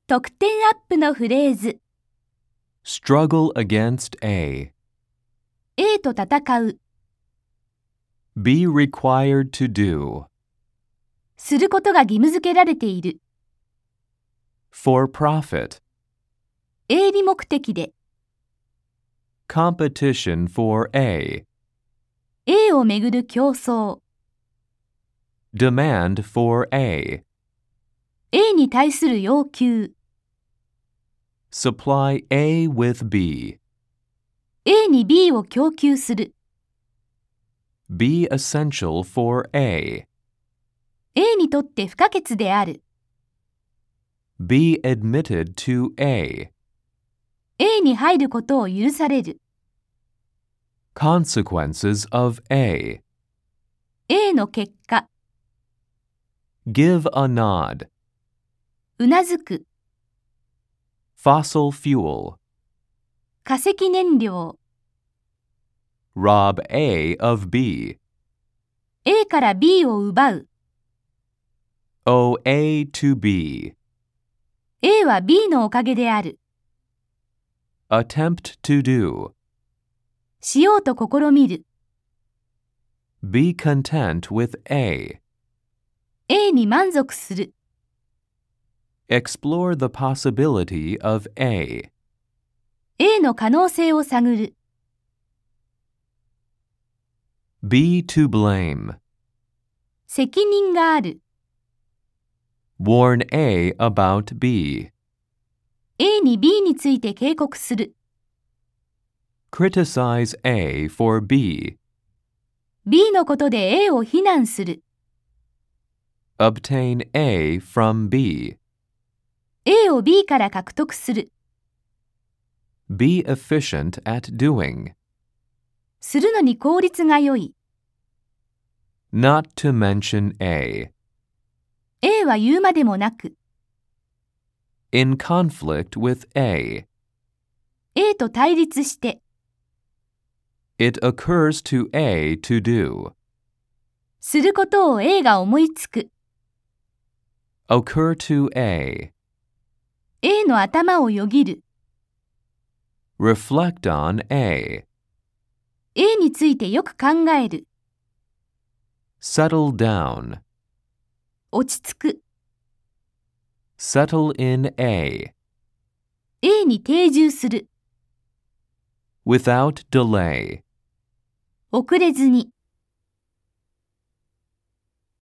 得点アップのフレーズ。 Struggle against A. A と戦う。 Be required to do. することが義務付けられている。 For profit. 営利目的で。 Competition for A. A をめぐる競争。 Demand for A. A に対する要求。 Supply A with B. A に B を供給する。 Be essential for A. A にとって不可欠である。 Be admitted to A. A に入ることを許される。 Consequences of A. A の結果。 Give a nod. うなずく。 Fossil fuel. 化石燃料。 Rob A of B. A から B を奪う。 Owe A to B. A は B のおかげである。 Attempt to do. しようと試みる。 Be content with A. A に満足する。 Explore the possibility of A. A の可能性を探る。 Be to blame. 責任がある。 Warn A about B. A に B について警告する。 Criticize A for B. B のことで A を非難する。 Obtain A from B. A を B から獲得する。 Be efficient at doing. するのに効率が良い。 Not to mention A. A は言うまでもなく。 In conflict with A. A と対立して。 It occurs to A to do. することを A が思いつく。 Occur to A. A の頭をよぎる。 Reflect on A. A についてよく考える。 Settle down. 落ち着く。 Settle in A. A に定住する。 Without delay. 遅れずに。